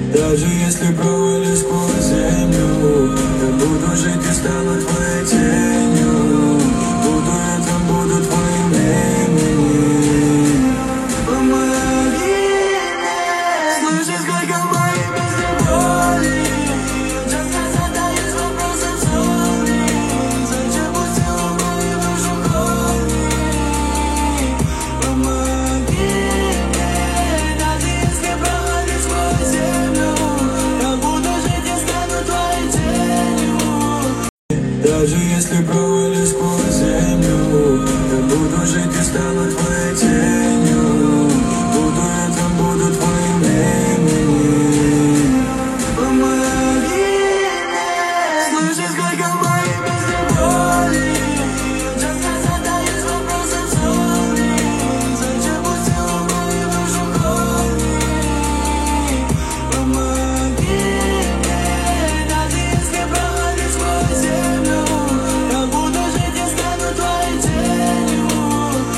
Даже если провалюсь сквозь землю, я буду жить и стану твоей тенью. Буду я там, буду твоим именем. Помоги мне, слышишь, как мои без боли. Часто задаюсь вопросом, sorry. Зачем пустила в мою душу корни? Помоги мне, даже если провалюсь сквозь землю, я буду жить и стану твоей тенью. Даже если провалюсь сквозь землю, я буду жить и стану